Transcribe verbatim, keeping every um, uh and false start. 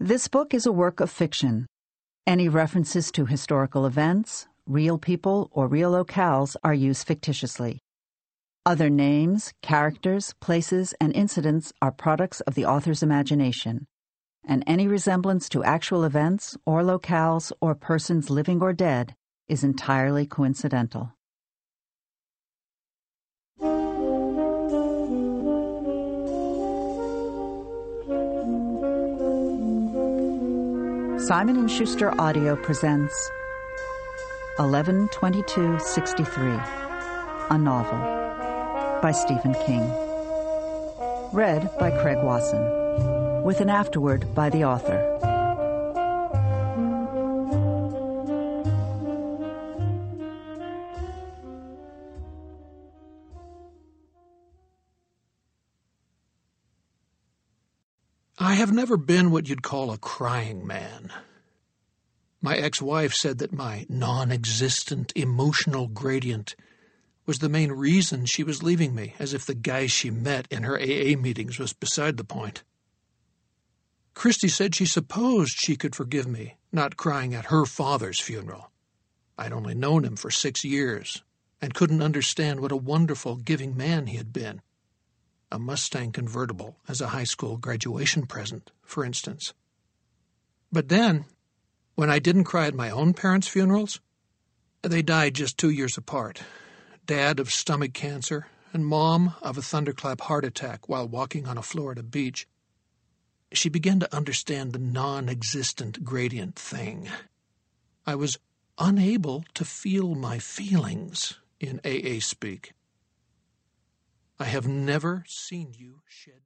This book is a work of fiction. Any references to historical events, real people, or real locales are used fictitiously. Other names, characters, places, and incidents are products of the author's imagination, and any resemblance to actual events or locales or persons living or dead is entirely coincidental. Simon and Schuster Audio presents eleven twenty-two sixty-three, a novel by Stephen King. Read by Craig Wasson, with an afterword by the author. I have never been what you'd call a crying man. My ex-wife said that my non-existent emotional gradient was the main reason she was leaving me, as if the guy she met in her A A meetings was beside the point. Christy said she supposed she could forgive me not crying at her father's funeral. I'd only known him for six years and couldn't understand what a wonderful, giving man he had been. A Mustang convertible as a high school graduation present, for instance. But then, when I didn't cry at my own parents' funerals, they died just two years apart. Dad of stomach cancer and Mom of a thunderclap heart attack while walking on a Florida beach. She began to understand the non-existent gradient thing. I was unable to feel my feelings in A A speak. I have never seen you shed